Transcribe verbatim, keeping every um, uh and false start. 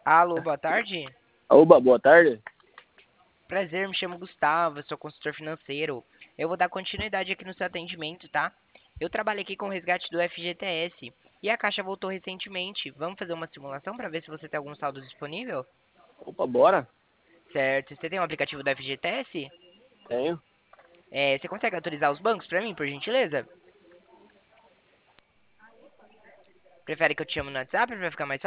Alô, boa tarde. Oba, boa tarde. Prazer, me chamo Gustavo, eu sou consultor financeiro. Eu vou dar continuidade aqui no seu atendimento, tá? Eu trabalho aqui com o resgate do F G T S e a Caixa voltou recentemente. Vamos fazer uma simulação para ver se você tem algum saldo disponível? Opa, bora? Certo. Você tem um aplicativo do F G T S? Tenho. É, você consegue autorizar os bancos para mim, por gentileza? Prefere que eu te chame no WhatsApp para ficar mais